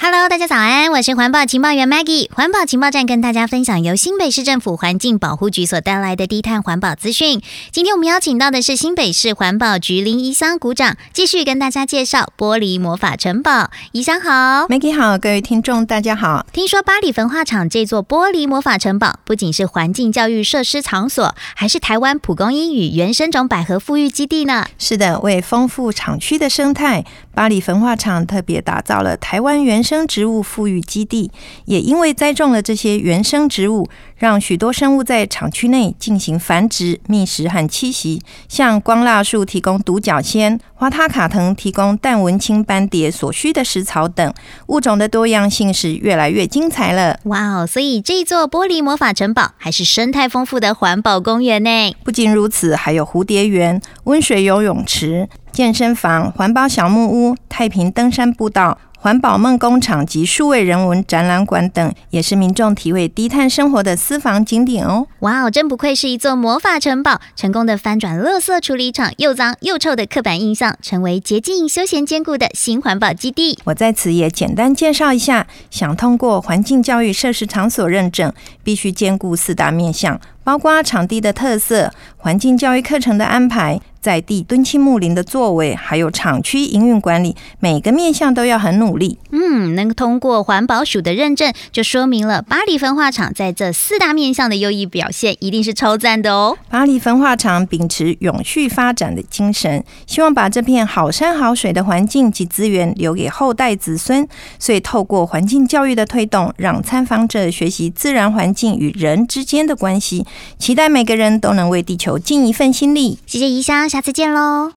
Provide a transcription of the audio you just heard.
Hello， 大家早安，我是环保情报员 Maggie。环保情报站跟大家分享由新北市政府环境保护局所带来的低碳环保资讯。今天我们邀请到的是新北市环保局林宜香股长，继续跟大家介绍玻璃魔法城堡。宜香好 ，Maggie 好，各位听众大家好。 听说八里焚化厂这座玻璃魔法城堡不仅是环境教育设施场所，还是台湾蒲公英与原生种百合复育基地呢？ 是的，为丰富厂区的生态，八里焚化厂特别打造了台湾原生植物复育基地，也因为栽种了这些原生植物，让许多生物在厂区内进行繁殖、觅食和栖息。像光蜡树提供独角仙，花塔卡藤提供淡文青斑蝶所需的食草等，物种的多样性是越来越精彩了。 哇哦！所以这座玻璃魔法城堡还是生态丰富的环保公园呢。 不仅如此，还有蝴蝶园、温水游泳池、健身房、环保小木屋、太平登山步道、环保梦工厂及数位人文展览馆等，也是民众体会低碳生活的私房景点哦。 哇哦，真不愧是一座魔法城堡，成功的翻转垃圾处理厂又脏又臭的刻板印象，成为洁净休闲兼顾的新环保基地。 我在此也简单介绍一下，想通过环境教育设施场所认证，必须兼顾4大面向，包括场地的特色、环境教育课程的安排、在地敦亲睦邻的作为，还有厂区营运管理，每个面向都要很努力。 能通过环保署的认证，就说明了八里焚化厂在这4大面向的优异表现，一定是超赞的哦。 八里焚化厂秉持永续发展的精神，希望把这片好山好水的环境及资源留给后代子孙，所以透过环境教育的推动，让参访者学习自然环境与人之间的关系，期待每个人都能为地球尽一份心力。 谢谢宜香，下次见喽。